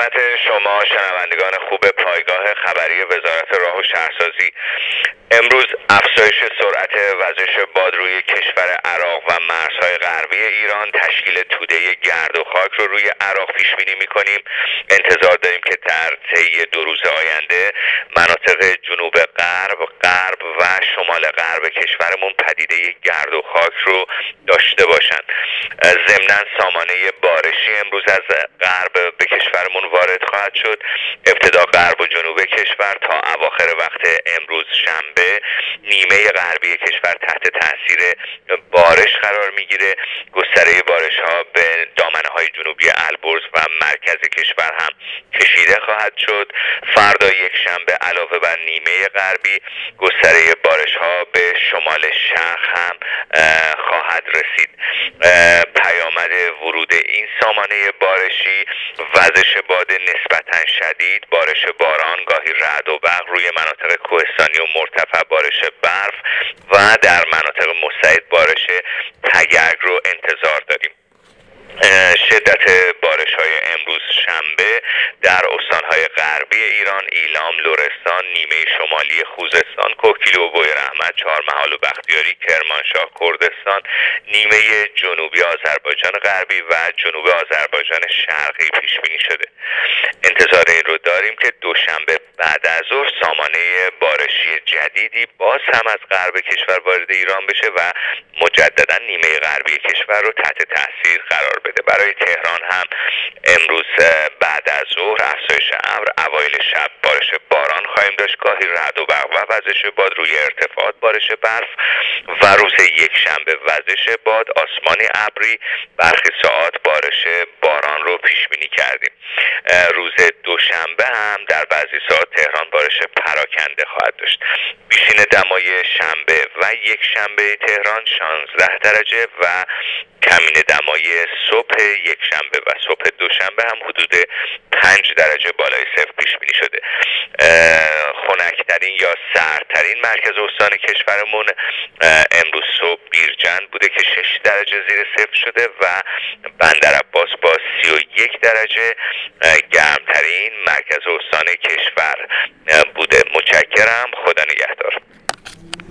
خدمت شما شنوندگان خوب پایگاه خبری وزارت راه و شهرسازی. امروز افزایش سرعت وزش باد روی کشور عراق و مرزهای غربی ایران تشکیل توده گرد و خاک رو روی عراق پیش بینی می‌کنیم. انتظار داریم که در طی 2 روز آینده مناطق جنوب غرب و شمال غرب کشورمون پدیده گرد و خاک رو داشته باشند. ضمناً سامانه بارشی امروز از غرب به کشورمون وارد خواهد شد. ابتدا غرب و جنوب کشور تا اواخر وقت امروز شنبه نیمه غربی کشور تحت تاثیر بارش قرار میگیره. گستره بارش ها به دامنه های جنوبی البرز و مرکز کشور هم کشیده خواهد شد. فردا یک شنبه علاوه بر نیمه غربی گستره بارش ها به شمال شرق هم خواهد رسید. پیامد ورود این سامانه بارشی وزش باد نسبتاً شدید، بارش باران، گاهی رعد و برق روی مناطق کوهستانی و مرتفع بارش برف و در مناطق مستعد بارش تگرگ رو انتظار داریم. شدت بارش های امروز شنبه در استانهای غربی ایران، ایلام، لرستان، نیمه شمالی خوزستان، کوکیلو و بویراحمد، چهارمحال و بختیاری، کرمانشاه، کردستان، نیمه جنوبی آذربایجان غربی و جنوب آذربایجان شرقی پیش بینی شده. انتظار این رو داریم که دوشنبه بعد از ظهر سامانه بارشی جدیدی باز هم از غرب کشور وارد ایران بشه و مجددا نیمه غربی کشور رو تحت تاثیر قرار بده. برای تهران هم امروز بعد از ظهر افزایش ابر، اوایل شب بارش باران خواهیم داشت، گاهی رعد و برق و وزش باد روی ارتفاعات بارش برف و روز یک شنبه وزش باد، آسمانی ابری، برخی ساعات بارش باران رو پیش بینی کردیم. روز دوشنبه هم در بعضی ساعات تهران بارش پراکنده خواهد داشت. بیشین دمای شنبه و یک شنبه تهران 16 درجه و کمین دمای صبح یک شنبه و صبح دوشنبه هم حدود 5 درجه بالای صفر پیش بینی شده. خنکترین یا سردترین مرکز استان کشورمون امروز صبح بیرجند بوده که 6 درجه زیر صفر شده و بندرعباس با 31 درجه گرمترین مرکز استان کشور بوده. متشکرم. خدا نگهدار.